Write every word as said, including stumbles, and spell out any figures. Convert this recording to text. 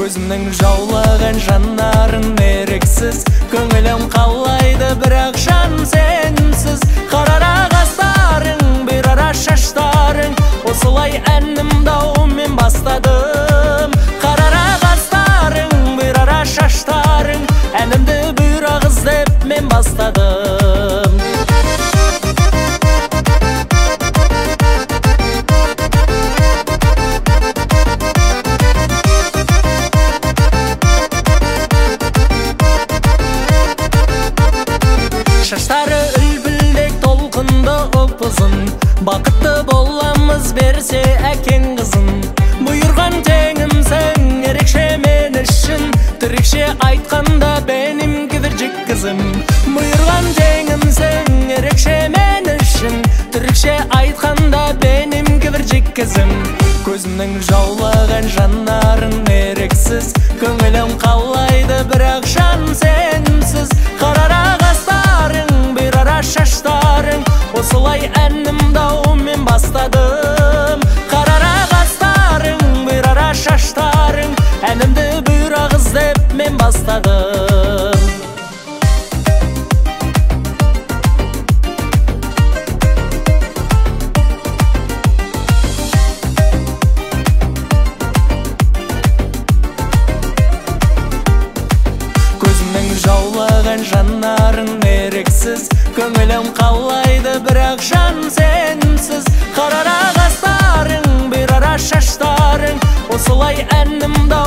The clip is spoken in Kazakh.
көзімнің жаулаған жанарың ерексіз, көңілім қалайды бірақ жан сенсіз. Қарара қастарың, бір ара шаштарың, осылай әнімді аумен бастадым. Қарара қастарың, бір ара шаштарың, әнімді бір ағыз деп мен бастадым. Шаштары үлбілдек толқынды ұпызын, бақытты боламыз берсе әкең қызын. Бұйырған теңімсің ерекше мен үшін, түрікше айтқанда бенім кідіржік қызым. Бұйырған теңімсің ерекше мен үшін, түрікше айтқанда бенім кідіржік қызым. Көзімнің жаулаған жанарың ерексіз, көңілім қалайды бірақ жан сенсіз. Қарара қастарың, бір ара шаштарың, осылай әнімді аумен бастадым. Қарара қастарың, бір ара шаштарың, әнімді бір ағыз деп мен бастадым. Жаулаған жанарың ерексіз, көңілім қалайды бірақ жан сенсіз. Қарара қастарың, бір ара шаштарың, осылай әнімді